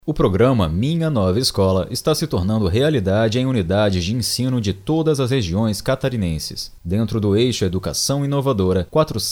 O programa Minha Nova Escola está se tornando realidade em unidades de ensino de todas as regiões catarinenses. Dentro do eixo Educação Inovadora,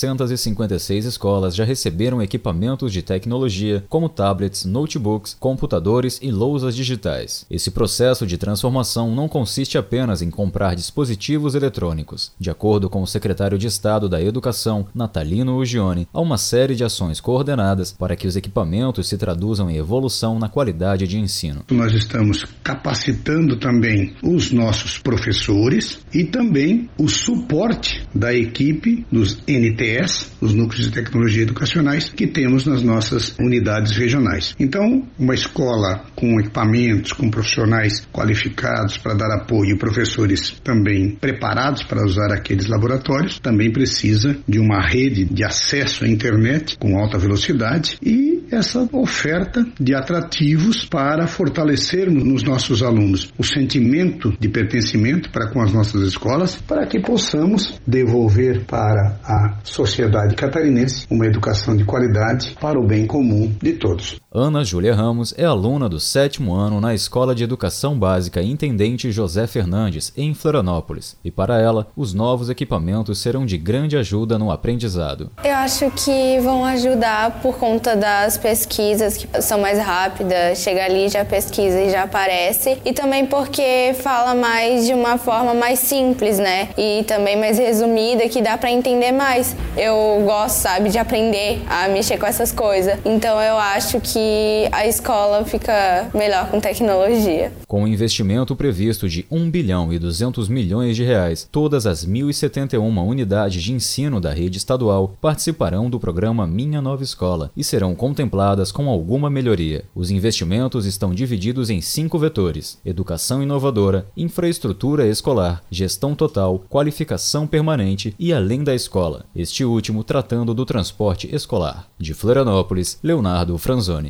456 escolas já receberam equipamentos de tecnologia, como tablets, notebooks, computadores e lousas digitais. Esse processo de transformação não consiste apenas em comprar dispositivos eletrônicos. De acordo com o secretário de Estado da Educação, Natalino Ugione, há uma série de ações coordenadas para que os equipamentos se traduzam em evolução na qualidade de ensino. Nós estamos capacitando também os nossos professores e também o suporte da equipe dos NTS, os Núcleos de Tecnologia Educacionais, que temos nas nossas unidades regionais. Então, uma escola com equipamentos, com profissionais qualificados para dar apoio e professores também preparados para usar aqueles laboratórios, também precisa de uma rede de acesso à internet com alta velocidade e essa oferta de atrativos para fortalecermos nos nossos alunos o sentimento de pertencimento para com as nossas escolas, para que possamos devolver para a sociedade catarinense uma educação de qualidade para o bem comum de todos. Ana Júlia Ramos é aluna do 7º ano na Escola de Educação Básica Intendente José Fernandes, em Florianópolis, e para ela, os novos equipamentos serão de grande ajuda no aprendizado. Eu acho que vão ajudar por conta das pesquisas que são mais rápidas, chega ali, já pesquisa e já aparece, e também porque fala mais de uma forma mais simples, né? E também mais resumida, que dá para entender mais. Eu gosto, de aprender a mexer com essas coisas, então eu acho que a escola fica melhor com tecnologia. Com o investimento previsto de R$1 bilhão e 200 milhões de reais, todas as 1.071 unidades de ensino da rede estadual participarão do programa Minha Nova Escola e serão contempladas com alguma melhoria. Os investimentos estão divididos em 5 vetores: educação inovadora, infraestrutura escolar, gestão total, qualificação permanente e além da escola, este último tratando do transporte escolar. De Florianópolis, Leonardo Franzoni.